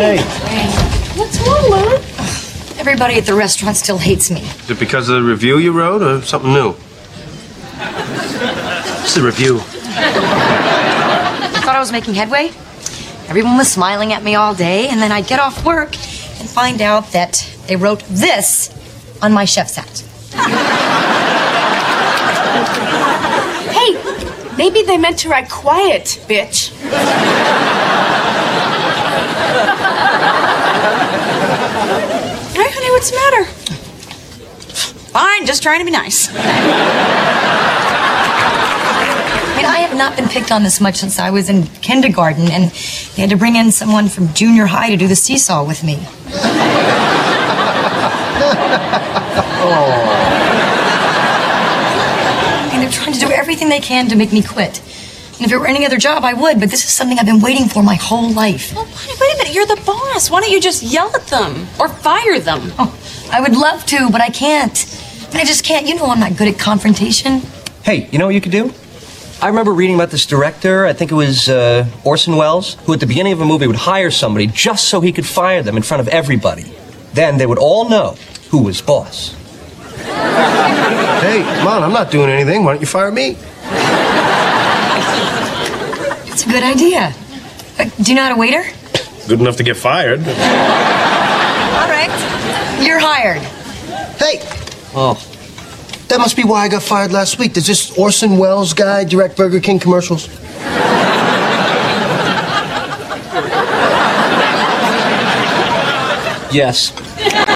Hey. What's wrong, Mom? Everybody at the restaurant still hates me. Is it because of the review you wrote or something new? It's the review. I thought I was making headway. Everyone was smiling at me all day, and then I'd get off work and find out that they wrote this on my chef's hat. Hey, maybe they meant to write quiet, bitch. Right, honey, what's the matter? Fine, just trying to be nice. I mean, I have not been picked on this much since I was in kindergarten, and they had to bring in someone from junior high to do the seesaw with me. And they're trying to do everything they can to make me quit. And if it were any other job, I would, but this is something I've been waiting for my whole life. Well, honey, wait a minute. You're the boss. Why don't you just yell at them or fire them? Oh, I would love to, but I can't. I just can't. You know I'm not good at confrontation. Hey, you know what you could do? I remember reading about this director, I think it was Orson Welles, who at the beginning of a movie would hire somebody just so he could fire them in front of everybody. Then they would all know who was boss. Hey, come on, I'm not doing anything. Why don't you fire me? It's a good idea. Do you know how to waiter? Good enough to get fired. All right. You're hired. Hey, Oh. that must be why I got fired last week. Does this Orson Welles guy direct Burger King commercials? Yes.